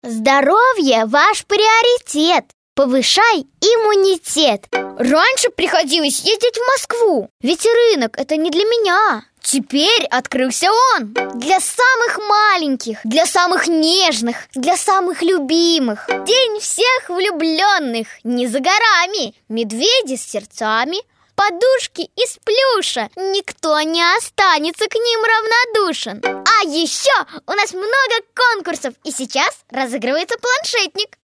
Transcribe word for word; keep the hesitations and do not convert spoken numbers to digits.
Здоровье – ваш приоритет. Повышай иммунитет. Раньше приходилось ездить в Москву, ведь рынок – это не для меня. Теперь открылся он. Для самых маленьких, для самых нежных, для самых любимых. День всех влюбленных не за горами. Медведи с сердцами, подушки из плюша. Никто не останется к ним равнодушен. А еще у нас много конкурсов, и сейчас разыгрывается планшетник.